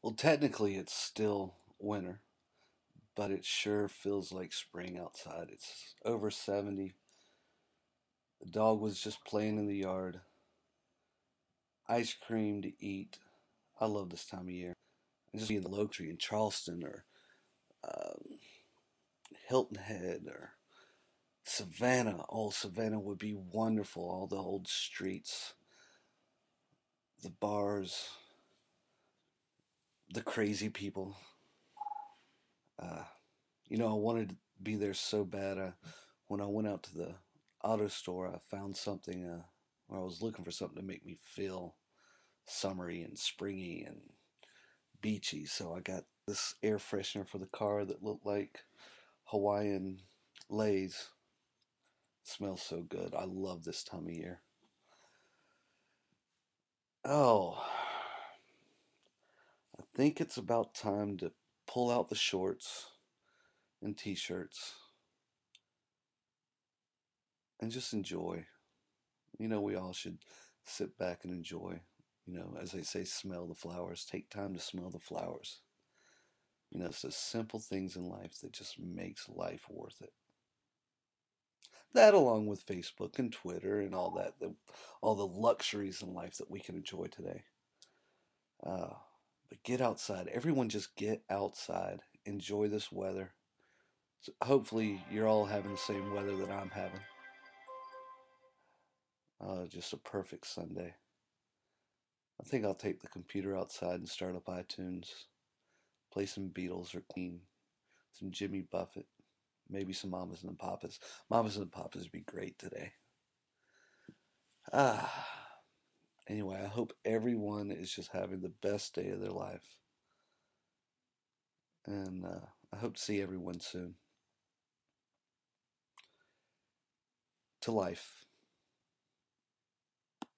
Well, technically, it's still winter, but it sure feels like spring outside. It's over 70. The dog was just playing in the yard. Ice cream to eat. I love this time of year. And just be in the low country in Charleston or um, Hilton Head or Savannah. Oh, Savannah would be wonderful. All the old streets, the bars, the crazy people. Uh, I wanted to be there so bad. When I went out to the auto store, I found something where I was looking for something to make me feel summery and springy and beachy. So I got this air freshener for the car that looked like Hawaiian Lay's. Smells so good. I love this time of year. Oh, I think it's about time to pull out the shorts and t-shirts and just enjoy. We all should sit back and enjoy. As they say, smell the flowers. Take time to smell the flowers. It's the simple things in life that just makes life worth it. That, along with Facebook and Twitter and all that, all the luxuries in life that we can enjoy today. Uh, but get outside. Everyone just get outside. Enjoy this weather. So hopefully, you're all having the same weather that I'm having. Just a perfect Sunday. I think I'll take the computer outside and start up iTunes, play some Beatles or Queen, some Jimmy Buffett, maybe some Mamas and Papas. Mamas and Papas would be great today. Ah, anyway, I hope everyone is just having the best day of their life. And I hope to see everyone soon. To life.